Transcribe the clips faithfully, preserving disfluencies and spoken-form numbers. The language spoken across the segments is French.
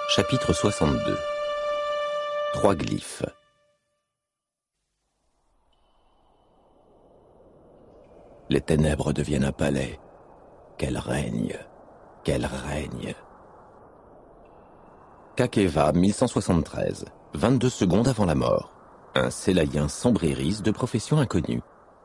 Chapitre soixante-deux. Trois glyphes. Les ténèbres deviennent un palais. Qu'elle règne, qu'elle règne. Kakeva, mille cent soixante-treize, vingt-deux secondes avant la mort. Un Sélaïen sombréris de profession inconnue.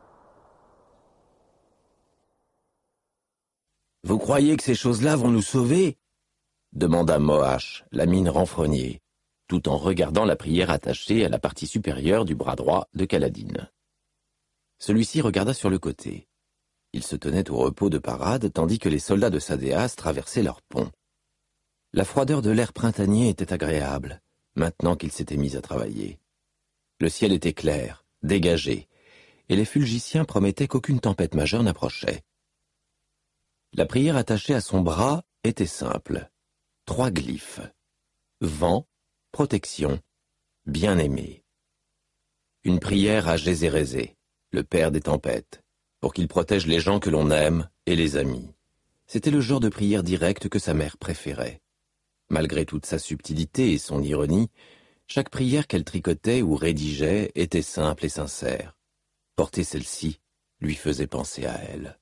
« Vous croyez que ces choses-là vont nous sauver ?» demanda Moash, la mine renfrognée, tout en regardant la prière attachée à la partie supérieure du bras droit de Kaladin. Celui-ci regarda sur le côté. Il se tenait au repos de parade tandis que les soldats de Sadéas traversaient leur pont. La froideur de l'air printanier était agréable, maintenant qu'ils s'étaient mis à travailler. Le ciel était clair, dégagé, et les fulgiciens promettaient qu'aucune tempête majeure n'approchait. La prière attachée à son bras était simple. Trois glyphes. Vent, protection, bien-aimé. Une prière à Gézérézé, le père des tempêtes, pour qu'il protège les gens que l'on aime et les amis. C'était le genre de prière directe que sa mère préférait. Malgré toute sa subtilité et son ironie, chaque prière qu'elle tricotait ou rédigeait était simple et sincère. Porter celle-ci lui faisait penser à elle.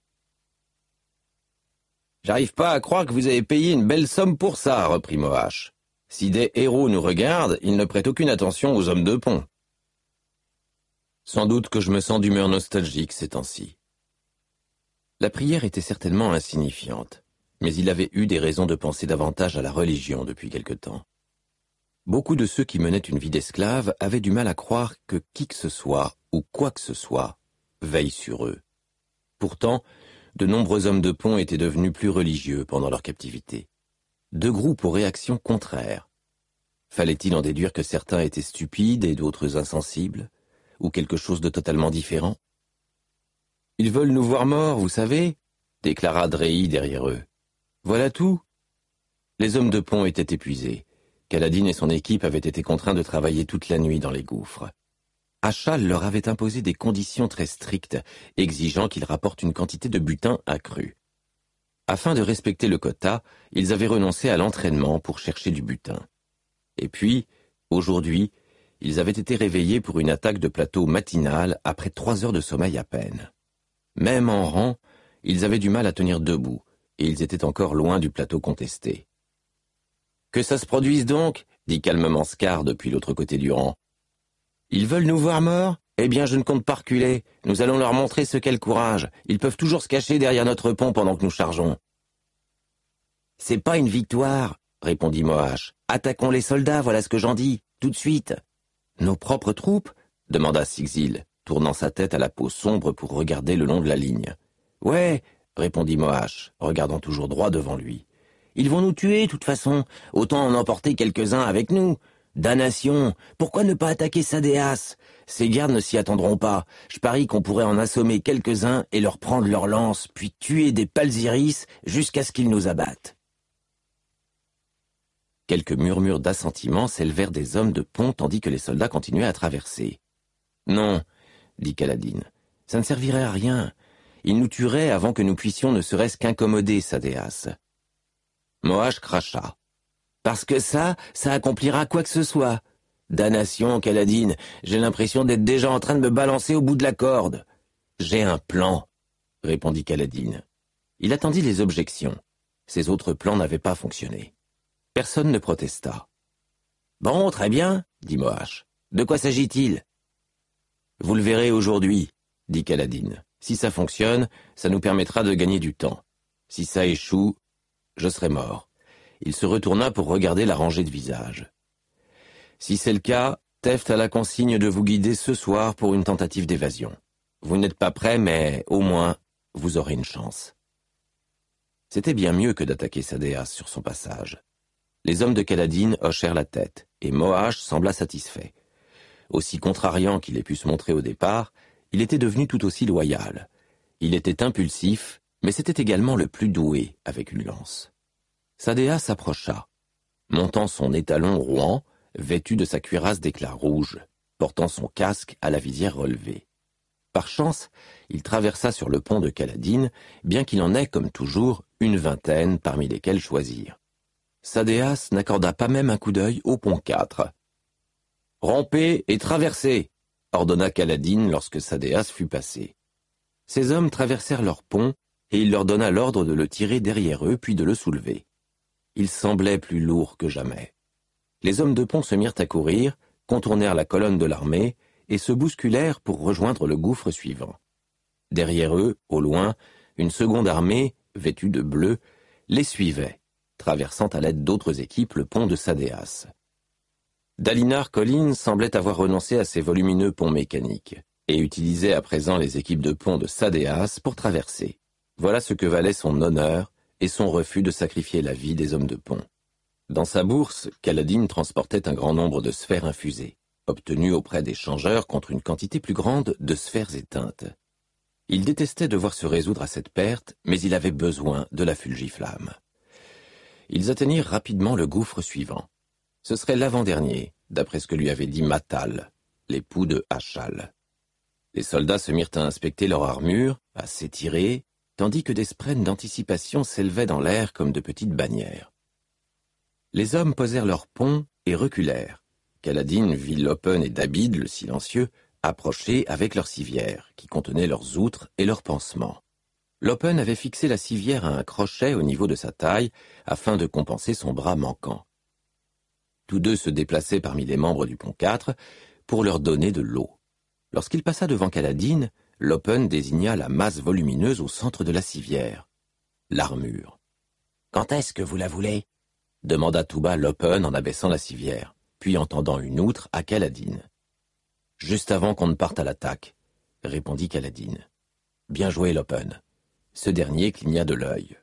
« J'arrive pas à croire que vous avez payé une belle somme pour ça, » reprit Moash. « Si des héros nous regardent, ils ne prêtent aucune attention aux hommes de pont. » Sans doute que je me sens d'humeur nostalgique ces temps-ci. La prière était certainement insignifiante, mais il avait eu des raisons de penser davantage à la religion depuis quelque temps. Beaucoup de ceux qui menaient une vie d'esclave avaient du mal à croire que qui que ce soit, ou quoi que ce soit, veille sur eux. Pourtant, de nombreux hommes de pont étaient devenus plus religieux pendant leur captivité. Deux groupes aux réactions contraires. Fallait-il en déduire que certains étaient stupides et d'autres insensibles, ou quelque chose de totalement différent? « Ils veulent nous voir morts, vous savez » déclara Dréhi derrière eux. « Voilà tout. » Les hommes de pont étaient épuisés. Kaladin et son équipe avaient été contraints de travailler toute la nuit dans les gouffres. Achal leur avait imposé des conditions très strictes, exigeant qu'ils rapportent une quantité de butin accrue. Afin de respecter le quota, ils avaient renoncé à l'entraînement pour chercher du butin. Et puis, aujourd'hui, ils avaient été réveillés pour une attaque de plateau matinale après trois heures de sommeil à peine. Même en rang, ils avaient du mal à tenir debout, et ils étaient encore loin du plateau contesté. « Que ça se produise donc » dit calmement Scar depuis l'autre côté du rang. Ils veulent nous voir morts? Eh bien, je ne compte pas reculer. Nous allons leur montrer ce qu'est le courage. Ils peuvent toujours se cacher derrière notre pont pendant que nous chargeons. C'est pas une victoire, répondit Moash. Attaquons les soldats, voilà ce que j'en dis, tout de suite. Nos propres troupes? Demanda Sigzil, tournant sa tête à la peau sombre pour regarder le long de la ligne. Ouais, répondit Moash, regardant toujours droit devant lui. Ils vont nous tuer, de toute façon. Autant en emporter quelques-uns avec nous. Damnation, pourquoi ne pas attaquer Sadéas? Ces gardes ne s'y attendront pas. Je parie qu'on pourrait en assommer quelques-uns et leur prendre leurs lances, puis tuer des Palzyris jusqu'à ce qu'ils nous abattent. Quelques murmures d'assentiment s'élevèrent des hommes de pont tandis que les soldats continuaient à traverser. « Non, » dit Kaladin, « ça ne servirait à rien. Ils nous tueraient avant que nous puissions ne serait-ce qu'incommoder Sadéas. » Moash cracha. Parce que ça, ça accomplira quoi que ce soit. Damnation, Kaladin, j'ai l'impression d'être déjà en train de me balancer au bout de la corde. J'ai un plan, répondit Kaladin. Il attendit les objections. Ses autres plans n'avaient pas fonctionné. Personne ne protesta. Bon, très bien, dit Moash. De quoi s'agit-il? Vous le verrez aujourd'hui, dit Kaladin. Si ça fonctionne, ça nous permettra de gagner du temps. Si ça échoue, je serai mort. Il se retourna pour regarder la rangée de visages. « Si c'est le cas, Teft a la consigne de vous guider ce soir pour une tentative d'évasion. Vous n'êtes pas prêt, mais au moins, vous aurez une chance. » C'était bien mieux que d'attaquer Sadéas sur son passage. Les hommes de Kaladin hochèrent la tête, et Moash sembla satisfait. Aussi contrariant qu'il ait pu se montrer au départ, il était devenu tout aussi loyal. Il était impulsif, mais c'était également le plus doué avec une lance. Sadéas s'approcha, montant son étalon rouan, vêtu de sa cuirasse d'éclat rouge, portant son casque à la visière relevée. Par chance, il traversa sur le pont de Kaladin, bien qu'il en ait, comme toujours, une vingtaine parmi lesquels choisir. Sadéas n'accorda pas même un coup d'œil au pont quatre. « Rompez et traversez !» ordonna Kaladin lorsque Sadéas fut passé. Ses hommes traversèrent leur pont et il leur donna l'ordre de le tirer derrière eux puis de le soulever. Il semblait plus lourd que jamais. Les hommes de pont se mirent à courir, contournèrent la colonne de l'armée et se bousculèrent pour rejoindre le gouffre suivant. Derrière eux, au loin, une seconde armée, vêtue de bleu, les suivait, traversant à l'aide d'autres équipes le pont de Sadéas. Dalinar Kholin semblait avoir renoncé à ses volumineux ponts mécaniques et utilisait à présent les équipes de pont de Sadéas pour traverser. Voilà ce que valait son honneur et son refus de sacrifier la vie des hommes de pont. Dans sa bourse, Kaladin transportait un grand nombre de sphères infusées, obtenues auprès des changeurs contre une quantité plus grande de sphères éteintes. Il détestait devoir se résoudre à cette perte, mais il avait besoin de la fulgiflamme. Ils atteignirent rapidement le gouffre suivant. Ce serait l'avant-dernier, d'après ce que lui avait dit Matal, l'époux de Hachal. Les soldats se mirent à inspecter leur armure, à s'étirer, tandis que des sprènes d'anticipation s'élevaient dans l'air comme de petites bannières. Les hommes posèrent leurs ponts et reculèrent. Kaladin vit Lopen et Dabid, le silencieux, approcher avec leurs civières, qui contenaient leurs outres et leurs pansements. Lopen avait fixé la civière à un crochet au niveau de sa taille, afin de compenser son bras manquant. Tous deux se déplaçaient parmi les membres du pont quatre pour leur donner de l'eau. Lorsqu'il passa devant Kaladin, Lopen désigna la masse volumineuse au centre de la civière. L'armure. « Quand est-ce que vous la voulez ?» demanda tout bas Lopen en abaissant la civière, puis en tendant une outre à Kaladin. « Juste avant qu'on ne parte à l'attaque, » répondit Kaladin. « Bien joué, Lopen. » Ce dernier cligna de l'œil.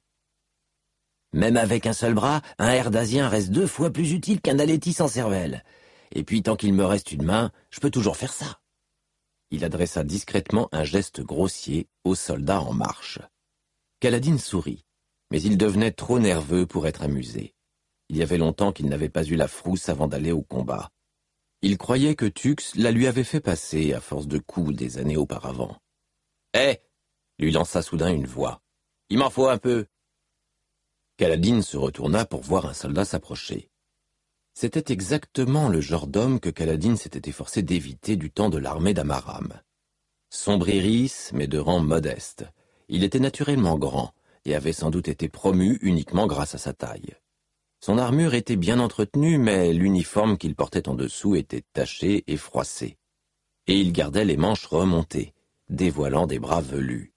« Même avec un seul bras, un Herdasien reste deux fois plus utile qu'un Alétis sans cervelle. Et puis, tant qu'il me reste une main, je peux toujours faire ça. » Il adressa discrètement un geste grossier aux soldats en marche. Kaladin sourit, mais il devenait trop nerveux pour être amusé. Il y avait longtemps qu'il n'avait pas eu la frousse avant d'aller au combat. Il croyait que Tux la lui avait fait passer à force de coups des années auparavant. « Hé !» lui lança soudain une voix. « Il m'en faut un peu !» Kaladin se retourna pour voir un soldat s'approcher. C'était exactement le genre d'homme que Kaladin s'était efforcé d'éviter du temps de l'armée d'Amaram. Sombre iris, mais de rang modeste, il était naturellement grand et avait sans doute été promu uniquement grâce à sa taille. Son armure était bien entretenue, mais l'uniforme qu'il portait en dessous était taché et froissé. Et il gardait les manches remontées, dévoilant des bras velus.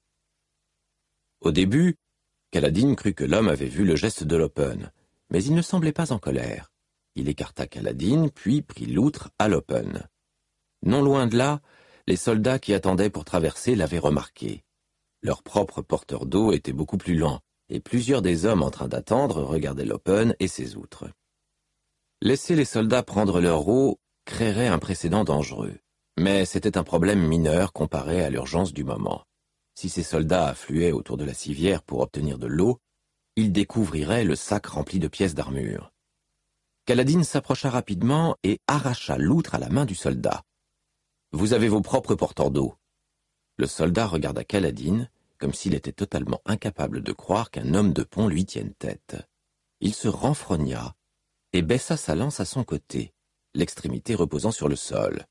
Au début, Kaladin crut que l'homme avait vu le geste de Lopen, mais il ne semblait pas en colère. Il écarta Kaladin, puis prit l'outre à Lopen. Non loin de là, les soldats qui attendaient pour traverser l'avaient remarqué. Leur propre porteur d'eau était beaucoup plus lent, et plusieurs des hommes en train d'attendre regardaient Lopen et ses outres. Laisser les soldats prendre leur eau créerait un précédent dangereux, mais c'était un problème mineur comparé à l'urgence du moment. Si ces soldats affluaient autour de la civière pour obtenir de l'eau, ils découvriraient le sac rempli de pièces d'armure. Kaladin s'approcha rapidement et arracha l'outre à la main du soldat. « Vous avez vos propres porteurs d'eau. » Le soldat regarda Kaladin comme s'il était totalement incapable de croire qu'un homme de pont lui tienne tête. Il se renfrogna et baissa sa lance à son côté, l'extrémité reposant sur le sol.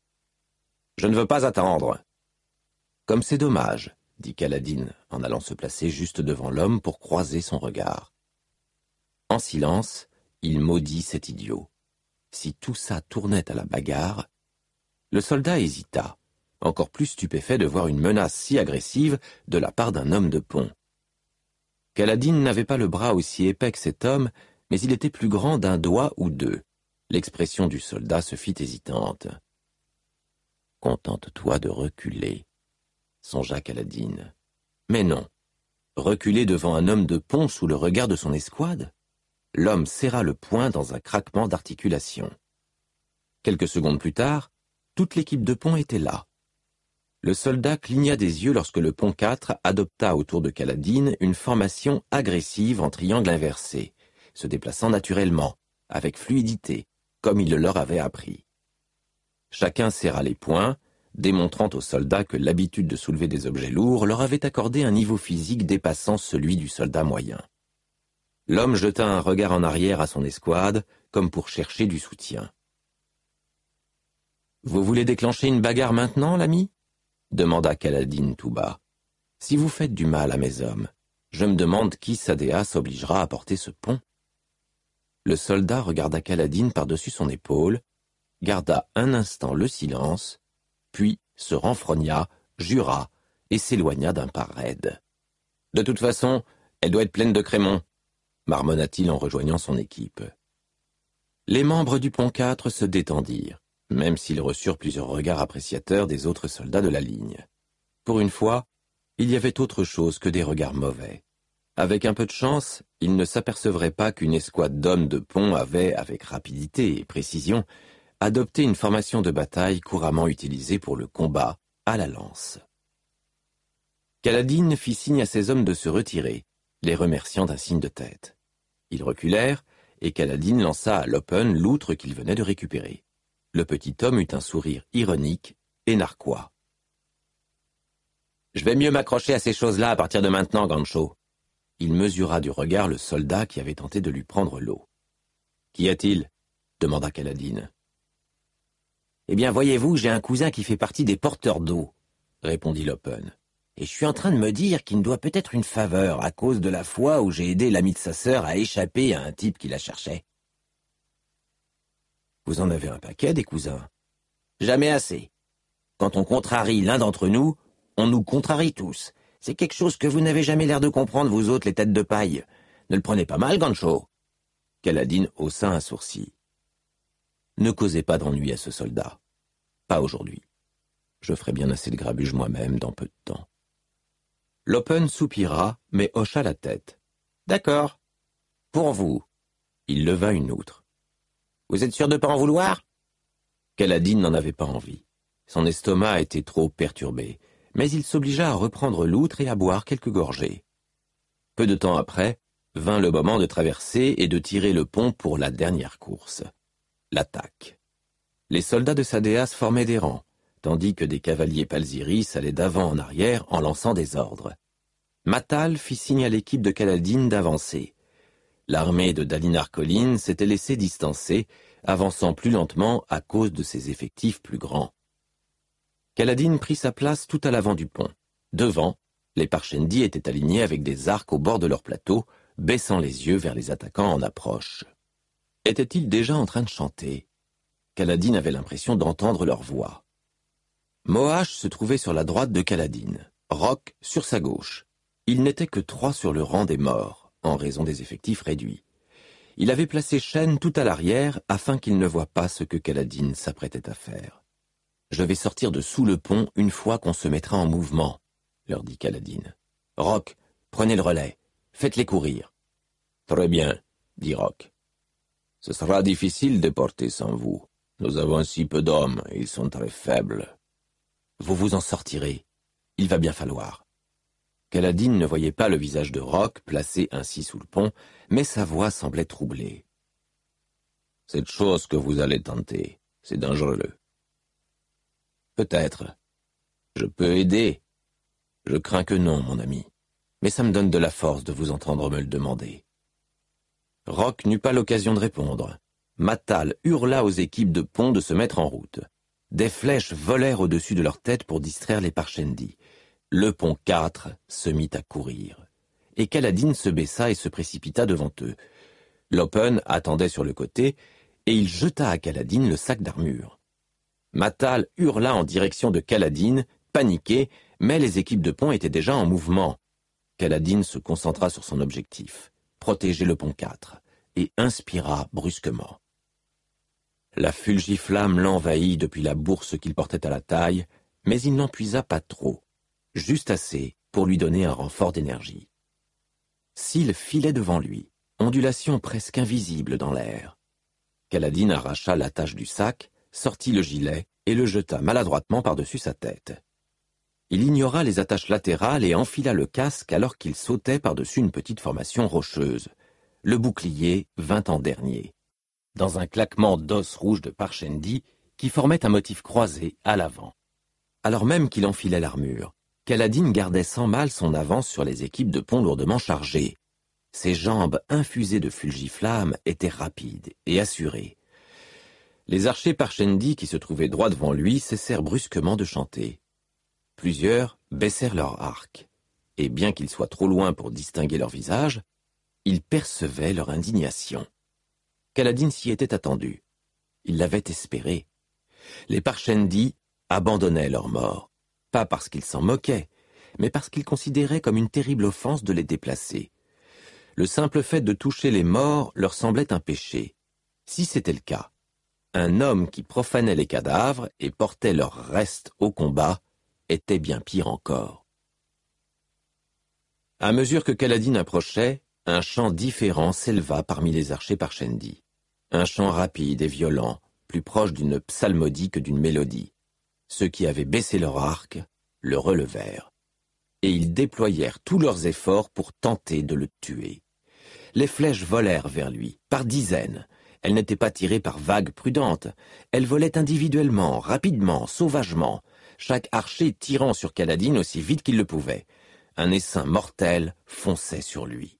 « Je ne veux pas attendre. »« Comme c'est dommage, » dit Kaladin en allant se placer juste devant l'homme pour croiser son regard. En silence, il maudit cet idiot. Si tout ça tournait à la bagarre... Le soldat hésita, encore plus stupéfait de voir une menace si agressive de la part d'un homme de pont. Kaladin n'avait pas le bras aussi épais que cet homme, mais il était plus grand d'un doigt ou deux. L'expression du soldat se fit hésitante. « Contente-toi de reculer, » songea Kaladin. Mais non, reculer devant un homme de pont sous le regard de son escouade? L'homme serra le poing dans un craquement d'articulation. Quelques secondes plus tard, toute l'équipe de pont était là. Le soldat cligna des yeux lorsque le pont quatre adopta autour de Kaladin une formation agressive en triangle inversé, se déplaçant naturellement, avec fluidité, comme il le leur avait appris. Chacun serra les poings, démontrant aux soldats que l'habitude de soulever des objets lourds leur avait accordé un niveau physique dépassant celui du soldat moyen. L'homme jeta un regard en arrière à son escouade, comme pour chercher du soutien. « Vous voulez déclencher une bagarre maintenant, l'ami » demanda Kaladin tout bas. « Si vous faites du mal à mes hommes, je me demande qui Sadéas obligera à porter ce pont. » Le soldat regarda Kaladin par-dessus son épaule, garda un instant le silence, puis se renfrogna, jura et s'éloigna d'un pas raide. « De toute façon, elle doit être pleine de crémons, » marmonna-t-il en rejoignant son équipe. Les membres du pont quatre se détendirent, même s'ils reçurent plusieurs regards appréciateurs des autres soldats de la ligne. Pour une fois, il y avait autre chose que des regards mauvais. Avec un peu de chance, ils ne s'apercevraient pas qu'une escouade d'hommes de pont avait, avec rapidité et précision, adopté une formation de bataille couramment utilisée pour le combat à la lance. Kaladin fit signe à ses hommes de se retirer, les remerciant d'un signe de tête. Ils reculèrent, et Kaladin lança à Lopen l'outre qu'il venait de récupérer. Le petit homme eut un sourire ironique et narquois. « Je vais mieux m'accrocher à ces choses-là à partir de maintenant, Gancho. » Il mesura du regard le soldat qui avait tenté de lui prendre l'eau. « Qu'y a-t-il » demanda Kaladin. « Eh bien, voyez-vous, j'ai un cousin qui fait partie des porteurs d'eau, » répondit Lopen. « Et je suis en train de me dire qu'il me doit peut-être une faveur à cause de la fois où j'ai aidé l'ami de sa sœur à échapper à un type qui la cherchait. » « Vous en avez un paquet, des cousins. »« Jamais assez. Quand on contrarie l'un d'entre nous, on nous contrarie tous. C'est quelque chose que vous n'avez jamais l'air de comprendre, vous autres, les têtes de paille. Ne le prenez pas mal, Gancho. » Kaladin haussa un sourcil. « Ne causez pas d'ennui à ce soldat. Pas aujourd'hui. Je ferai bien assez de grabuge moi-même dans peu de temps. » Lopen soupira, mais hocha la tête. « D'accord. Pour vous. » Il leva une outre. « Vous êtes sûr de ne pas en vouloir ?» Kaladin n'en avait pas envie. Son estomac était trop perturbé, mais il s'obligea à reprendre l'outre et à boire quelques gorgées. Peu de temps après, vint le moment de traverser et de tirer le pont pour la dernière course. L'attaque. Les soldats de Sadéas formaient des rangs, tandis que des cavaliers Palzyris allaient d'avant en arrière en lançant des ordres. Matal fit signe à l'équipe de Kaladin d'avancer. L'armée de Dalinar Kholin s'était laissée distancer, avançant plus lentement à cause de ses effectifs plus grands. Kaladin prit sa place tout à l'avant du pont. Devant, les Parchendi étaient alignés avec des arcs au bord de leur plateau, baissant les yeux vers les attaquants en approche. Étaient-ils déjà en train de chanter? Kaladin avait l'impression d'entendre leur voix. Moash se trouvait sur la droite de Kaladin, Rock sur sa gauche. Il n'était que trois sur le rang des morts, en raison des effectifs réduits. Il avait placé Shen tout à l'arrière afin qu'il ne voie pas ce que Kaladin s'apprêtait à faire. « Je vais sortir de sous le pont une fois qu'on se mettra en mouvement, » leur dit Kaladin. « Rock, prenez le relais, faites-les courir. »« Très bien, » dit Rock. « Ce sera difficile de porter sans vous. Nous avons si peu d'hommes et ils sont très faibles. »« Vous vous en sortirez. Il va bien falloir. » Kaladin ne voyait pas le visage de Rock placé ainsi sous le pont, mais sa voix semblait troublée. « Cette chose que vous allez tenter, c'est dangereux. »« Peut-être. Je peux aider. Je crains que non, mon ami. Mais ça me donne de la force de vous entendre me le demander. » Rock n'eut pas l'occasion de répondre. Matal hurla aux équipes de pont de se mettre en route. Des flèches volèrent au-dessus de leur tête pour distraire les Parchendi. Le pont quatre se mit à courir. Et Kaladin se baissa et se précipita devant eux. Lopen attendait sur le côté, et il jeta à Kaladin le sac d'armure. Matal hurla en direction de Kaladin, paniqué, mais les équipes de pont étaient déjà en mouvement. Kaladin se concentra sur son objectif, protéger le pont quatre, et inspira brusquement. La fulgiflamme l'envahit depuis la bourse qu'il portait à la taille, mais il n'en puisa pas trop, juste assez pour lui donner un renfort d'énergie. S'il filait devant lui, ondulation presque invisible dans l'air. Kaladin arracha l'attache du sac, sortit le gilet et le jeta maladroitement par-dessus sa tête. Il ignora les attaches latérales et enfila le casque alors qu'il sautait par-dessus une petite formation rocheuse. Le bouclier vint en dernier, dans un claquement d'os rouges de Parchendi qui formait un motif croisé à l'avant. Alors même qu'il enfilait l'armure, Kaladin gardait sans mal son avance sur les équipes de pont lourdement chargées. Ses jambes infusées de fulgiflamme étaient rapides et assurées. Les archers Parshendi qui se trouvaient droit devant lui cessèrent brusquement de chanter. Plusieurs baissèrent leurs arcs, et bien qu'ils soient trop loin pour distinguer leur visage, ils percevaient leur indignation. Kaladin s'y était attendu. Il l'avait espéré. Les Parshendi abandonnaient leurs morts, pas parce qu'ils s'en moquaient, mais parce qu'ils considéraient comme une terrible offense de les déplacer. Le simple fait de toucher les morts leur semblait un péché. Si c'était le cas, un homme qui profanait les cadavres et portait leurs restes au combat était bien pire encore. À mesure que Kaladin approchait, un chant différent s'éleva parmi les archers Parshendi. Un chant rapide et violent, plus proche d'une psalmodie que d'une mélodie. Ceux qui avaient baissé leur arc le relevèrent, et ils déployèrent tous leurs efforts pour tenter de le tuer. Les flèches volèrent vers lui, par dizaines. Elles n'étaient pas tirées par vagues prudentes. Elles volaient individuellement, rapidement, sauvagement, chaque archer tirant sur Kaladin aussi vite qu'il le pouvait. Un essaim mortel fonçait sur lui.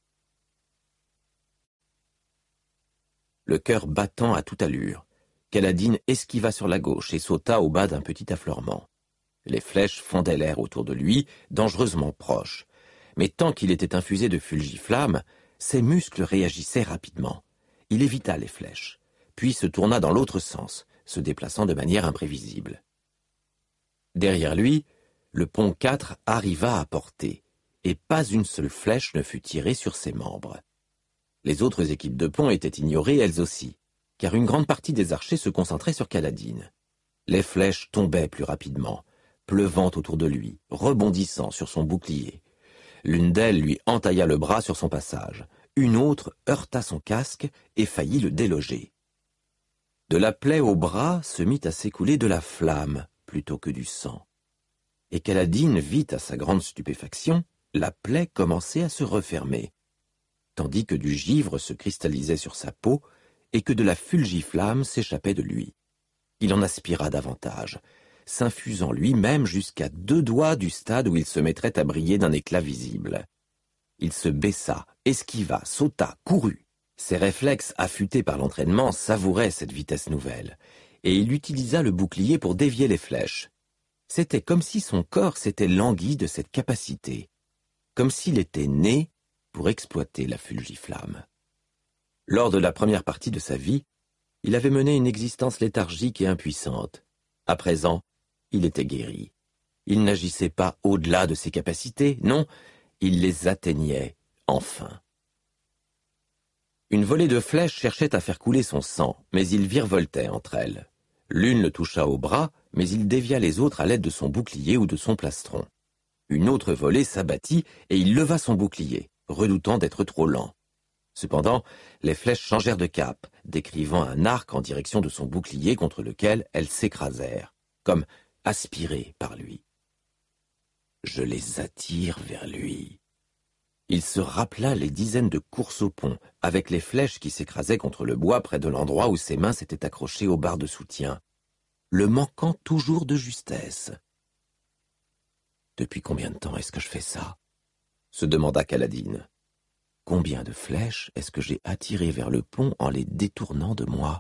Le cœur battant à toute allure, Kaladin esquiva sur la gauche et sauta au bas d'un petit affleurement. Les flèches fondaient l'air autour de lui, dangereusement proches. Mais tant qu'il était infusé de fulgiflamme, ses muscles réagissaient rapidement. Il évita les flèches, puis se tourna dans l'autre sens, se déplaçant de manière imprévisible. Derrière lui, le pont quatre arriva à portée, et pas une seule flèche ne fut tirée sur ses membres. Les autres équipes de pont étaient ignorées elles aussi, car une grande partie des archers se concentrait sur Kaladin. Les flèches tombaient plus rapidement, pleuvant autour de lui, rebondissant sur son bouclier. L'une d'elles lui entailla le bras sur son passage, une autre heurta son casque et faillit le déloger. De la plaie au bras se mit à s'écouler de la flamme plutôt que du sang. Et Kaladin vit à sa grande stupéfaction la plaie commencer à se refermer, tandis que du givre se cristallisait sur sa peau et que de la fulgiflamme s'échappait de lui. Il en aspira davantage, s'infusant lui-même jusqu'à deux doigts du stade où il se mettrait à briller d'un éclat visible. Il se baissa, esquiva, sauta, courut. Ses réflexes affûtés par l'entraînement savouraient cette vitesse nouvelle, et il utilisa le bouclier pour dévier les flèches. C'était comme si son corps s'était langui de cette capacité, comme s'il était né pour exploiter la fulgiflamme. Lors de la première partie de sa vie, il avait mené une existence léthargique et impuissante. À présent, il était guéri. Il n'agissait pas au-delà de ses capacités, non, il les atteignait, enfin. Une volée de flèches cherchait à faire couler son sang, mais il virevoltait entre elles. L'une le toucha au bras, mais il dévia les autres à l'aide de son bouclier ou de son plastron. Une autre volée s'abattit et il leva son bouclier, redoutant d'être trop lent. Cependant, les flèches changèrent de cap, décrivant un arc en direction de son bouclier contre lequel elles s'écrasèrent, comme aspirées par lui. Je les attire vers lui. Il se rappela les dizaines de courses au pont, avec les flèches qui s'écrasaient contre le bois près de l'endroit où ses mains s'étaient accrochées aux barres de soutien, le manquant toujours de justesse. Depuis combien de temps est-ce que je fais ça? Se demanda Kaladin. Combien de flèches est-ce que j'ai attirées vers le pont en les détournant de moi?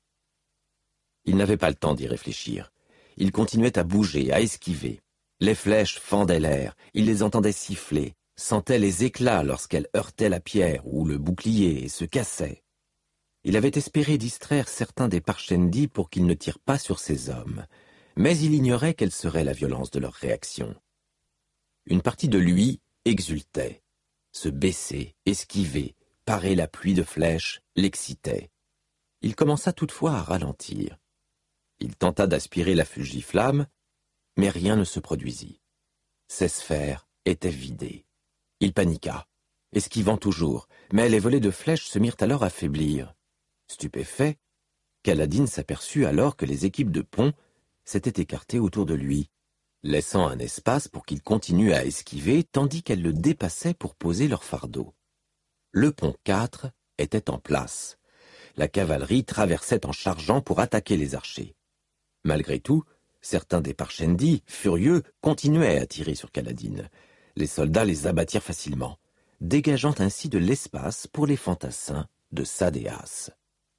Il n'avait pas le temps d'y réfléchir. Il continuait à bouger, à esquiver. Les flèches fendaient l'air, il les entendait siffler, sentait les éclats lorsqu'elles heurtaient la pierre ou le bouclier et se cassaient. Il avait espéré distraire certains des Parshendi pour qu'ils ne tirent pas sur ses hommes, mais il ignorait quelle serait la violence de leur réaction. Une partie de lui exultait. Se baisser, esquiver, parer la pluie de flèches, l'excitait. Il commença toutefois à ralentir. Il tenta d'aspirer la fulgiflamme, mais rien ne se produisit. Ses sphères étaient vidées. Il paniqua, esquivant toujours, mais les volées de flèches se mirent alors à faiblir. Stupéfait, Kaladin s'aperçut alors que les équipes de pont s'étaient écartées autour de lui, laissant un espace pour qu'il continue à esquiver tandis qu'elles le dépassaient pour poser leur fardeau. Le pont quatre était en place. La cavalerie traversait en chargeant pour attaquer les archers. Malgré tout, certains des Parshendi, furieux, continuaient à tirer sur Kaladin. Les soldats les abattirent facilement. dégageant ainsi de l'espace pour les fantassins de Sadéas.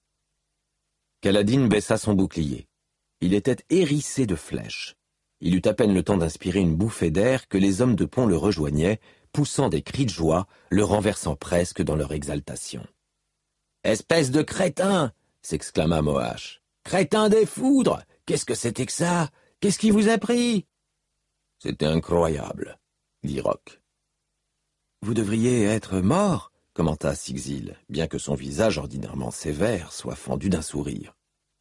Kaladin baissa son bouclier. Il était hérissé de flèches. Il eut à peine le temps d'inspirer une bouffée d'air que les hommes de pont le rejoignaient, poussant des cris de joie, le renversant presque dans leur exaltation. « Espèce de crétin !» s'exclama Moash. « Crétin des foudres! Qu'est-ce que c'était que ça? Qu'est-ce qui vous a pris ?» « C'était incroyable, » dit Rock. « Vous devriez être mort, » commenta Sigzil, bien que son visage ordinairement sévère soit fendu d'un sourire.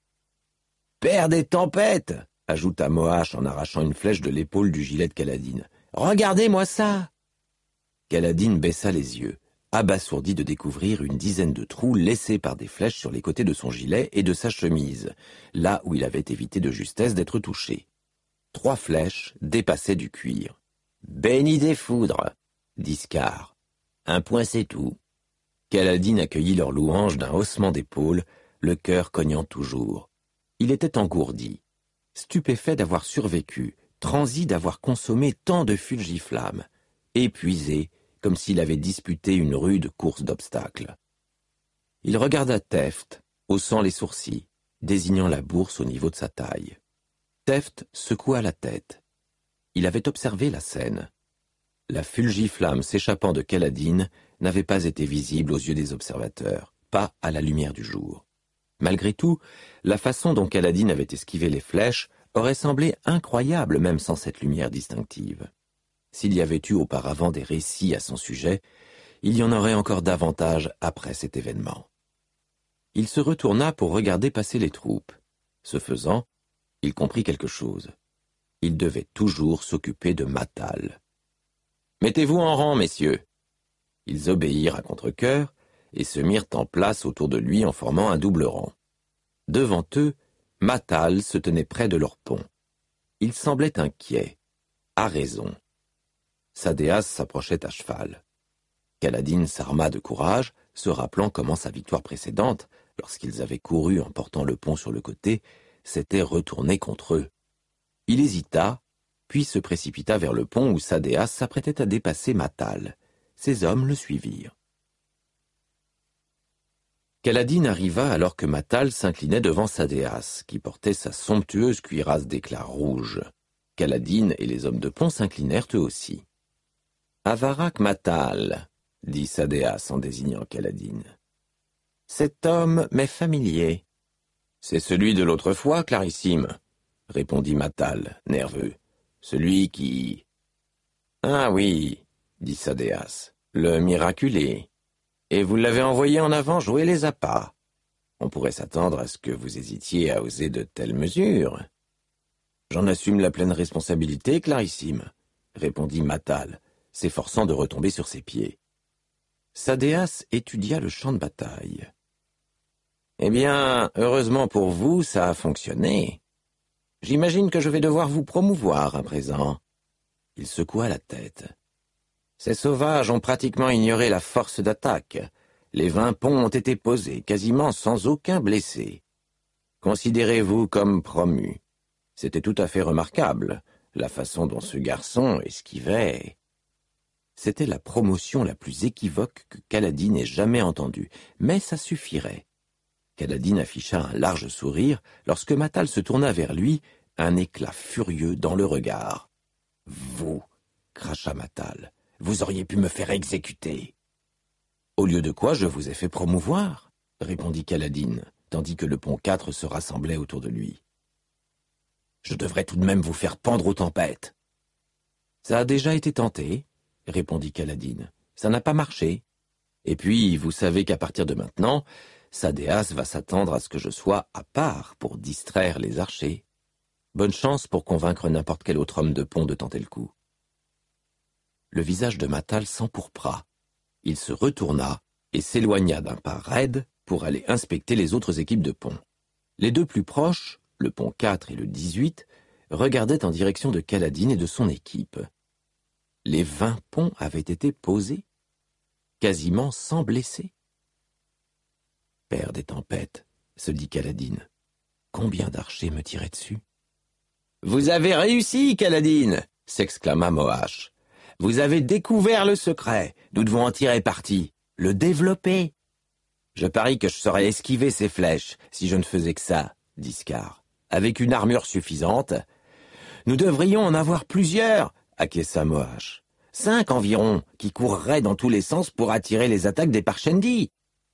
« Père des tempêtes !» ajouta Moash en arrachant une flèche de l'épaule du gilet de Kaladin. « Regardez-moi ça !» Kaladin baissa les yeux, abasourdi de découvrir une dizaine de trous laissés par des flèches sur les côtés de son gilet et de sa chemise, là où il avait évité de justesse d'être touché. Trois flèches dépassaient du cuir. « Béni des foudres !» dit Scar. « Un point c'est tout. » Kaladin accueillit leur louange d'un haussement d'épaule, le cœur cognant toujours. Il était engourdi, stupéfait d'avoir survécu, transi d'avoir consommé tant de fulgiflammes, épuisé comme s'il avait disputé une rude course d'obstacles. Il regarda Teft, haussant les sourcils, désignant la bourse au niveau de sa taille. Teft secoua la tête. Il avait observé la scène. La fulgiflamme s'échappant de Kaladin n'avait pas été visible aux yeux des observateurs, pas à la lumière du jour. Malgré tout, la façon dont Kaladin avait esquivé les flèches aurait semblé incroyable même sans cette lumière distinctive. S'il y avait eu auparavant des récits à son sujet, il y en aurait encore davantage après cet événement. Il se retourna pour regarder passer les troupes. Ce faisant, il comprit quelque chose. Il devait toujours s'occuper de Matal. « Mettez-vous en rang, messieurs !» Ils obéirent à contre-cœur et se mirent en place autour de lui en formant un double rang. Devant eux, Matal se tenait près de leur pont. Il semblait inquiet, à raison. Sadéas s'approchait à cheval. Kaladin s'arma de courage, se rappelant comment sa victoire précédente, lorsqu'ils avaient couru en portant le pont sur le côté, s'était retournée contre eux. Il hésita, puis se précipita vers le pont où Sadéas s'apprêtait à dépasser Matal. Ses hommes le suivirent. Kaladin arriva alors que Matal s'inclinait devant Sadéas, qui portait sa somptueuse cuirasse d'éclat rouge. Kaladin et les hommes de pont s'inclinèrent eux aussi. « Avarak Matal, » dit Sadéas en désignant Kaladin. « Cet homme m'est familier. »« C'est celui de l'autre fois, Clarissime, » répondit Matal, nerveux. « Celui qui... »« Ah oui, » dit Sadéas, « le miraculé. Et vous l'avez envoyé en avant jouer les appâts. On pourrait s'attendre à ce que vous hésitiez à oser de telles mesures. »« J'en assume la pleine responsabilité, Clarissime, » répondit Matal, s'efforçant de retomber sur ses pieds. Sadéas étudia le champ de bataille. « Eh bien, heureusement pour vous, ça a fonctionné. J'imagine que je vais devoir vous promouvoir à présent. » Il secoua la tête. « Ces sauvages ont pratiquement ignoré la force d'attaque. Les vingt ponts ont été posés, quasiment sans aucun blessé. Considérez-vous comme promu. C'était tout à fait remarquable, la façon dont ce garçon esquivait. » C'était la promotion la plus équivoque que Kaladin ait jamais entendue, mais ça suffirait. Kaladin afficha un large sourire lorsque Matal se tourna vers lui, un éclat furieux dans le regard. « Vous, » cracha Matal, « vous auriez pu me faire exécuter. »« Au lieu de quoi je vous ai fait promouvoir, » répondit Kaladin, tandis que le pont quatre se rassemblait autour de lui. « Je devrais tout de même vous faire pendre aux tempêtes. »« Ça a déjà été tenté, » répondit Kaladin. « Ça n'a pas marché. Et puis, vous savez qu'à partir de maintenant, Sadéas va s'attendre à ce que je sois à part pour distraire les archers. Bonne chance pour convaincre n'importe quel autre homme de pont de tenter le coup. » Le visage de Matal s'empourpra. Il se retourna et s'éloigna d'un pas raide pour aller inspecter les autres équipes de pont. Les deux plus proches, le pont quatre et le dix-huit, regardaient en direction de Kaladin et de son équipe. Les vingt ponts avaient été posés, quasiment sans blessés. « Père des tempêtes, » se dit Kaladin, « combien d'archers me tiraient dessus ?»« Vous avez réussi, Kaladin !» s'exclama Moash. Vous avez découvert le secret. Nous devons en tirer parti. Le développer. Je parie que je saurais esquiver ces flèches, si je ne faisais que ça, dit Scar. Avec une armure suffisante. Nous devrions en avoir plusieurs, acquiesça Moash. Cinq environ, qui courraient dans tous les sens pour attirer les attaques des Parshendi.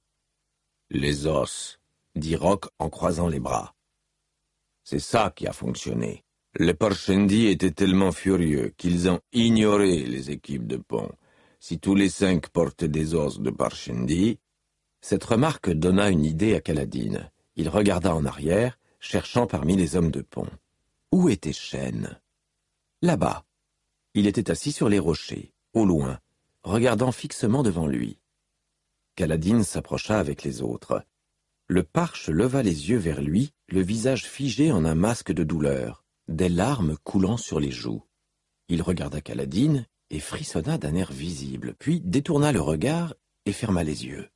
Les os, dit Rock en croisant les bras. C'est ça qui a fonctionné. Les Parshendi étaient tellement furieux qu'ils ont ignoré les équipes de pont. Si tous les cinq portaient des os de Parshendi... Cette remarque donna une idée à Kaladin. Il regarda en arrière, cherchant parmi les hommes de pont. Où était Shen? Là-bas. Il était assis sur les rochers, au loin, regardant fixement devant lui. Kaladin s'approcha avec les autres. Le Parche leva les yeux vers lui, le visage figé en un masque de douleur, des larmes coulant sur les joues. Il regarda Kaladin et frissonna d'un air visible, puis détourna le regard et ferma les yeux.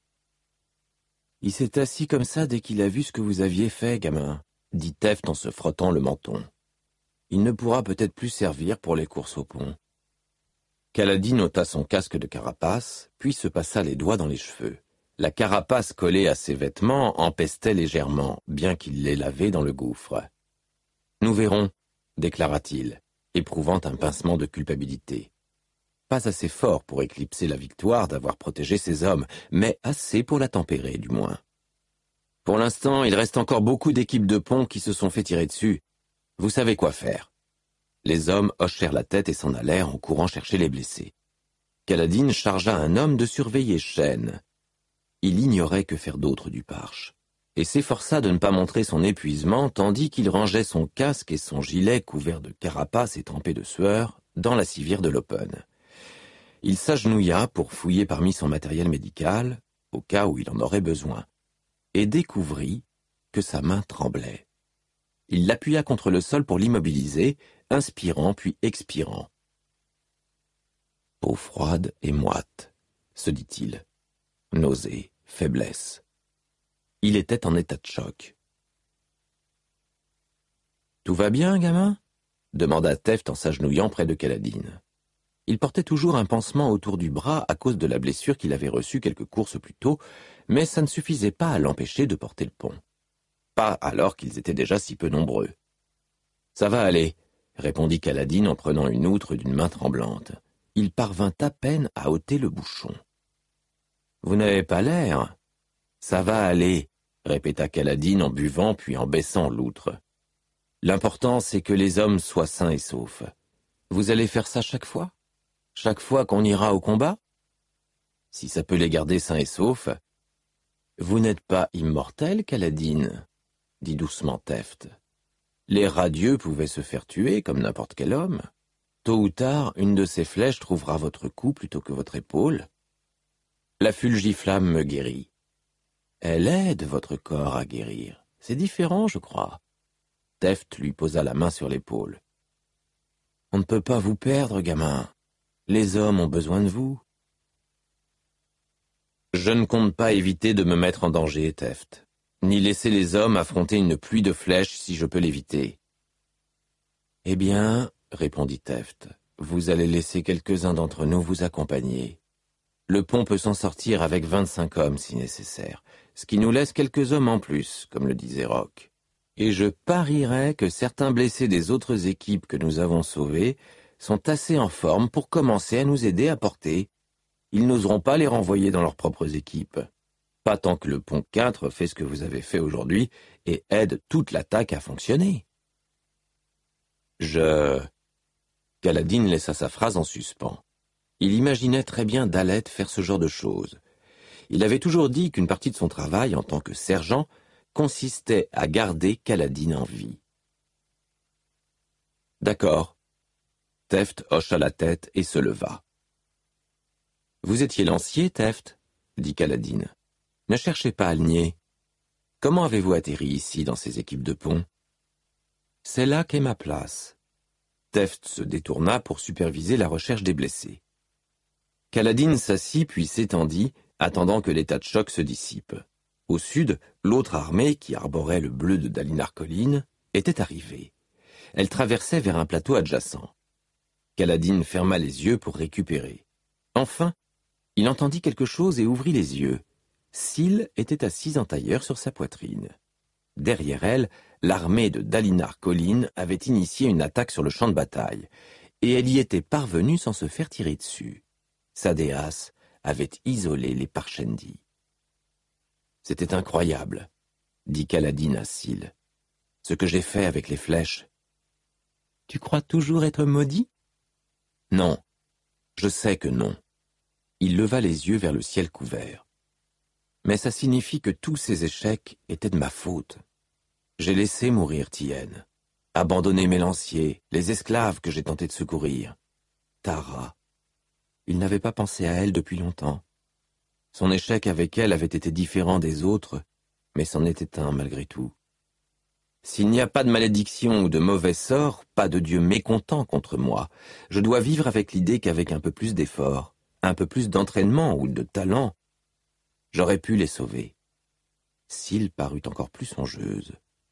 « Il s'est assis comme ça dès qu'il a vu ce que vous aviez fait, gamin, » dit Teft en se frottant le menton. « Il ne pourra peut-être plus servir pour les courses au pont. » Kaladin ôta son casque de carapace, puis se passa les doigts dans les cheveux. La carapace collée à ses vêtements empestait légèrement, bien qu'il les lavait dans le gouffre. « Nous verrons, » déclara-t-il, éprouvant un pincement de culpabilité. Pas assez fort pour éclipser la victoire d'avoir protégé ses hommes, mais assez pour la tempérer, du moins. Pour l'instant, il reste encore beaucoup d'équipes de pont qui se sont fait tirer dessus. Vous savez quoi faire. Les hommes hochèrent la tête et s'en allèrent en courant chercher les blessés. Kaladin chargea un homme de surveiller Shen. Il ignorait que faire d'autre du Parche, et s'efforça de ne pas montrer son épuisement tandis qu'il rangeait son casque et son gilet couverts de carapace et trempés de sueur dans la civière de l'Open. Il s'agenouilla pour fouiller parmi son matériel médical, au cas où il en aurait besoin, et découvrit que sa main tremblait. Il l'appuya contre le sol pour l'immobiliser, inspirant puis expirant. « Peau froide et moite », se dit-il. Nausée, faiblesse. Il était en état de choc. « Tout va bien, gamin ?» demanda Teft en s'agenouillant près de Kaladin. Il portait toujours un pansement autour du bras à cause de la blessure qu'il avait reçue quelques courses plus tôt, mais ça ne suffisait pas à l'empêcher de porter le pont. Pas alors qu'ils étaient déjà si peu nombreux. « Ça va aller, » répondit Kaladin en prenant une outre d'une main tremblante. Il parvint à peine à ôter le bouchon. « Vous n'avez pas l'air. »« Ça va aller, » répéta Kaladin en buvant puis en baissant l'outre. « L'important, c'est que les hommes soient sains et saufs. Vous allez faire ça chaque fois ? Chaque fois qu'on ira au combat ? Si ça peut les garder sains et saufs. »« Vous n'êtes pas immortel, Kaladin, » dit doucement Teft. « Les radieux pouvaient se faire tuer comme n'importe quel homme. Tôt ou tard, une de ces flèches trouvera votre cou plutôt que votre épaule. La fulgiflamme me guérit. Elle aide votre corps à guérir. C'est différent, je crois. » Teft lui posa la main sur l'épaule. « On ne peut pas vous perdre, gamin. Les hommes ont besoin de vous. »« Je ne compte pas éviter de me mettre en danger, Teft, ni laisser les hommes affronter une pluie de flèches si je peux l'éviter. »« Eh bien, » répondit Teft, « vous allez laisser quelques-uns d'entre nous vous accompagner. Le pont peut s'en sortir avec vingt-cinq hommes si nécessaire, ce qui nous laisse quelques hommes en plus, comme le disait Rock. Et je parierais que certains blessés des autres équipes que nous avons sauvées sont assez en forme pour commencer à nous aider à porter. Ils n'oseront pas les renvoyer dans leurs propres équipes. Pas tant que le pont quatre fait ce que vous avez fait aujourd'hui et aide toute l'attaque à fonctionner. » Je... Kaladin laissa sa phrase en suspens. Il imaginait très bien Dalet faire ce genre de choses. Il avait toujours dit qu'une partie de son travail en tant que sergent consistait à garder Kaladin en vie. « D'accord. » Teft hocha la tête et se leva. « Vous étiez lancier, Teft » dit Kaladin. « Ne cherchez pas à le nier. Comment avez-vous atterri ici dans ces équipes de pont ?»« C'est là qu'est ma place. » Teft se détourna pour superviser la recherche des blessés. Kaladin s'assit puis s'étendit, attendant que l'état de choc se dissipe. Au sud, l'autre armée, qui arborait le bleu de Dalinar Kholin, était arrivée. Elle traversait vers un plateau adjacent. Kaladin ferma les yeux pour récupérer. Enfin, il entendit quelque chose et ouvrit les yeux. Syl était assise en tailleur sur sa poitrine. Derrière elle, l'armée de Dalinar Kholin avait initié une attaque sur le champ de bataille, et elle y était parvenue sans se faire tirer dessus. Sadeas avait isolé les Parshendi. C'était incroyable, dit Kaladin à Syl. Ce que j'ai fait avec les flèches. Tu crois toujours être maudit? Non, je sais que non. Il leva les yeux vers le ciel couvert. Mais ça signifie que tous ces échecs étaient de ma faute. J'ai laissé mourir Tien, abandonné mes lanciers, les esclaves que j'ai tenté de secourir. Tara. Il n'avait pas pensé à elle depuis longtemps. Son échec avec elle avait été différent des autres, mais c'en était un malgré tout. S'il n'y a pas de malédiction ou de mauvais sort, pas de Dieu mécontent contre moi, je dois vivre avec l'idée qu'avec un peu plus d'effort, un peu plus d'entraînement ou de talent, j'aurais pu les sauver. Syl parut encore plus songeuse.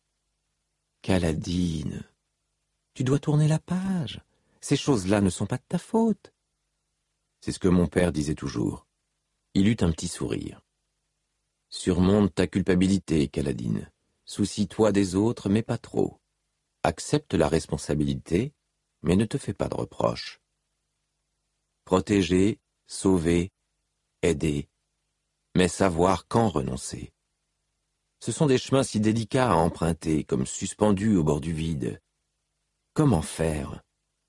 Kaladin, tu dois tourner la page. Ces choses-là ne sont pas de ta faute. C'est ce que mon père disait toujours. Il eut un petit sourire. Surmonte ta culpabilité, Kaladin. Soucie-toi des autres, mais pas trop. Accepte la responsabilité, mais ne te fais pas de reproches. Protéger, sauver, aider, mais savoir quand renoncer. Ce sont des chemins si délicats à emprunter, comme suspendus au bord du vide. Comment faire?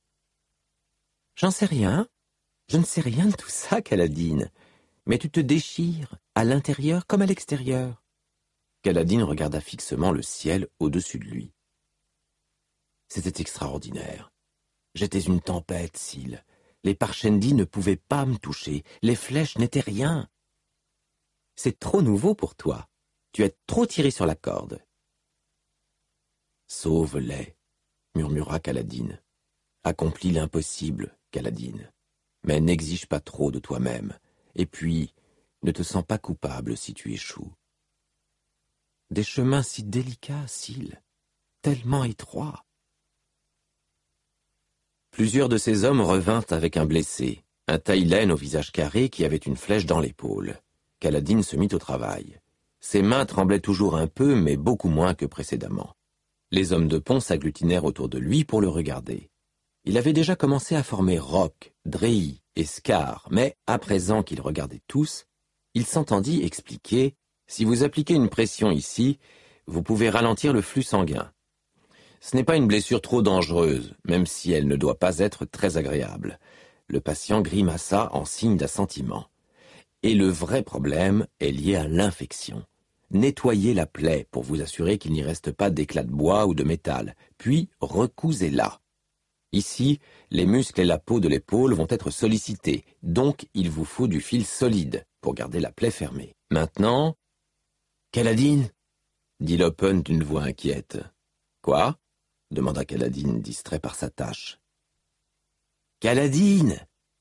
J'en sais rien. Je ne sais rien de tout ça, Kaladin. Mais tu te déchires, à l'intérieur comme à l'extérieur. Kaladin regarda fixement le ciel au-dessus de lui. C'était extraordinaire. J'étais une tempête, Syl. Les Parshendi ne pouvaient pas me toucher. Les flèches n'étaient rien. C'est trop nouveau pour toi. Tu es trop tiré sur la corde. Sauve-les, murmura Kaladin. Accomplis l'impossible, Kaladin. Mais n'exige pas trop de toi-même. Et puis, ne te sens pas coupable si tu échoues. Des chemins si délicats, Syl, tellement étroits. Plusieurs de ces hommes revinrent avec un blessé, un taï-laine au visage carré qui avait une flèche dans l'épaule. Kaladin se mit au travail. Ses mains tremblaient toujours un peu, mais beaucoup moins que précédemment. Les hommes de pont s'agglutinèrent autour de lui pour le regarder. Il avait déjà commencé à former Roc, Drei et Scar, mais, à présent qu'ils regardaient tous, il s'entendit expliquer « Si vous appliquez une pression ici, vous pouvez ralentir le flux sanguin. Ce n'est pas une blessure trop dangereuse, même si elle ne doit pas être très agréable. » Le patient grimaça en signe d'assentiment. « Et le vrai problème est lié à l'infection. Nettoyez la plaie pour vous assurer qu'il n'y reste pas d'éclats de bois ou de métal, puis recousez-la. Ici, les muscles et la peau de l'épaule vont être sollicités, donc il vous faut du fil solide pour garder la plaie fermée. Maintenant... » « Kaladin » dit Lopen d'une voix inquiète. « Quoi » demanda Kaladin, distrait par sa tâche. « Kaladin »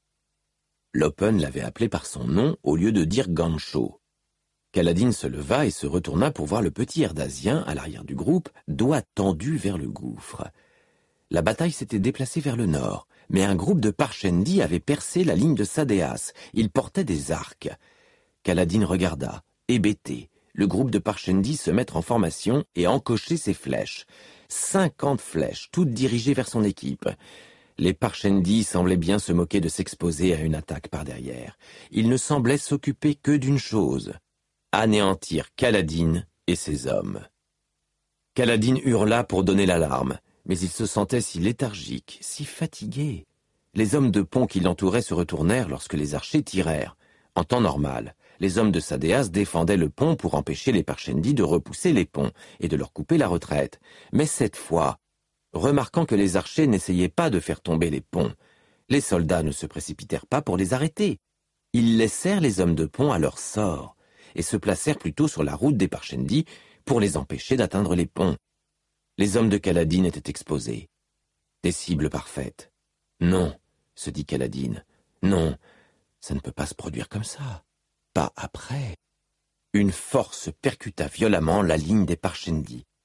Lopen l'avait appelé par son nom au lieu de dire Gancho. Kaladin se leva et se retourna pour voir le petit Erdasien, à l'arrière du groupe, doigt tendu vers le gouffre. La bataille s'était déplacée vers le nord, mais un groupe de Parshendi avait percé la ligne de Sadeas. Ils portaient des arcs. Kaladin regarda, hébété, le groupe de Parshendi se mettre en formation et encocher ses flèches. Cinquante flèches, toutes dirigées vers son équipe. Les Parshendi semblaient bien se moquer de s'exposer à une attaque par derrière. Ils ne semblaient s'occuper que d'une chose, anéantir Kaladin et ses hommes. Kaladin hurla pour donner l'alarme, mais il se sentait si léthargique, si fatigué. Les hommes de pont qui l'entouraient se retournèrent lorsque les archers tirèrent. En temps normal, les hommes de Sadeas défendaient le pont pour empêcher les Parshendi de repousser les ponts et de leur couper la retraite. Mais cette fois, remarquant que les archers n'essayaient pas de faire tomber les ponts, les soldats ne se précipitèrent pas pour les arrêter. Ils laissèrent les hommes de pont à leur sort et se placèrent plutôt sur la route des Parshendi pour les empêcher d'atteindre les ponts. Les hommes de Kaladin étaient exposés. Des cibles parfaites. Non, se dit Kaladin, non, ça ne peut pas se produire comme ça. Pas après. Une force percuta violemment la ligne des Parshendi.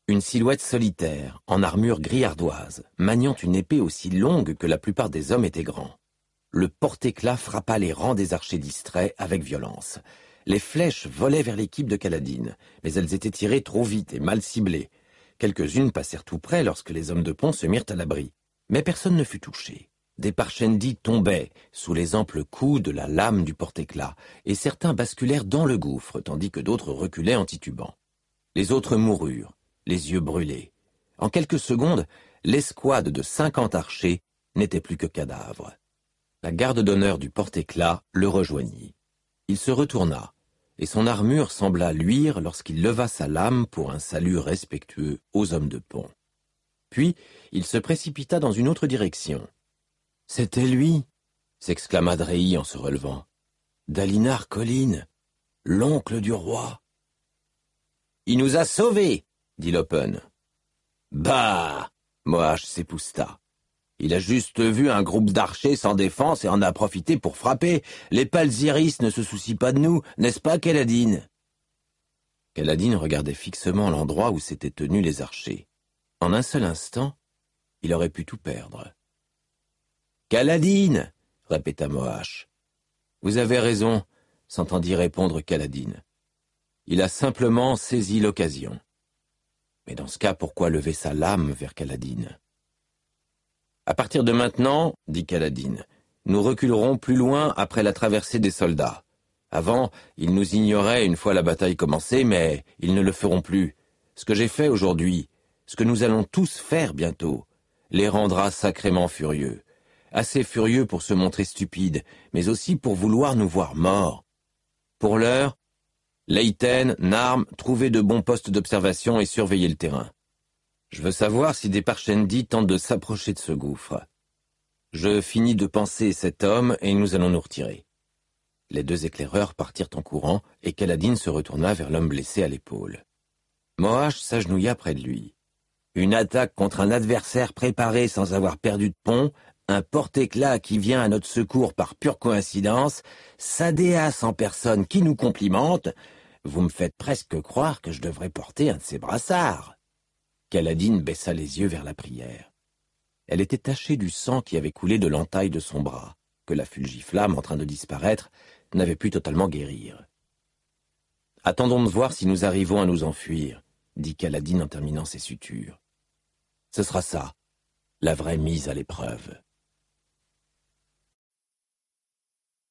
Une silhouette solitaire, en armure gris ardoise, maniant une épée aussi longue que la plupart des hommes étaient grands. Le porte-éclat frappa les rangs des archers distraits avec violence. Les flèches volaient vers l'équipe de Kaladin, mais elles étaient tirées trop vite et mal ciblées. Quelques-unes passèrent tout près lorsque les hommes de pont se mirent à l'abri. Mais personne ne fut touché. Des Parshendi tombaient sous les amples coups de la lame du porte-éclat, et certains basculèrent dans le gouffre, tandis que d'autres reculaient en titubant. Les autres moururent, les yeux brûlés. En quelques secondes, l'escouade de cinquante archers n'était plus que cadavres. La garde d'honneur du porte-éclat le rejoignit. Il se retourna, et son armure sembla luire lorsqu'il leva sa lame pour un salut respectueux aux hommes de pont. Puis, il se précipita dans une autre direction. « C'était lui !» s'exclama Drehi en se relevant. « Dalinar Kholin, l'oncle du roi !»« Il nous a sauvés !» dit Lopen. « Bah !» Moash s'épousta. « Il a juste vu un groupe d'archers sans défense et en a profité pour frapper. Les Palzyris ne se soucient pas de nous, n'est-ce pas, Kaladin ?» Kaladin regardait fixement l'endroit où s'étaient tenus les archers. En un seul instant, il aurait pu tout perdre. « Kaladin !» répéta Moash. « Vous avez raison », s'entendit répondre Kaladin. « Il a simplement saisi l'occasion. » Mais dans ce cas, pourquoi lever sa lame vers Kaladin ? « À partir de maintenant, dit Kaladin, nous reculerons plus loin après la traversée des soldats. Avant, ils nous ignoraient une fois la bataille commencée, mais ils ne le feront plus. Ce que j'ai fait aujourd'hui, ce que nous allons tous faire bientôt, les rendra sacrément furieux. Assez furieux pour se montrer stupides, mais aussi pour vouloir nous voir morts. Pour l'heure, Leiten, Narm, trouvez de bons postes d'observation et surveillez le terrain. Je veux savoir si des Parshendi tentent de s'approcher de ce gouffre. Je finis de panser cet homme et nous allons nous retirer. » Les deux éclaireurs partirent en courant et Kaladin se retourna vers l'homme blessé à l'épaule. Moash s'agenouilla près de lui. Une attaque contre un adversaire préparé sans avoir perdu de pont, un porte-éclat qui vient à notre secours par pure coïncidence, Sadéas en personne qui nous complimente, vous me faites presque croire que je devrais porter un de ces brassards. Kaladin baissa les yeux vers la prière. Elle était tachée du sang qui avait coulé de l'entaille de son bras, que la fulgiflamme, en train de disparaître, n'avait pu totalement guérir. « Attendons de voir si nous arrivons à nous enfuir, » dit Kaladin en terminant ses sutures. « Ce sera ça, la vraie mise à l'épreuve. »